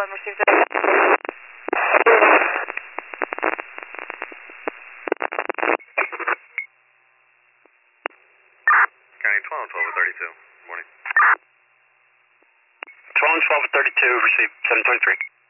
1, received it. County 12, 12 over 32. Good morning. 12 and 12 at 32, received 723.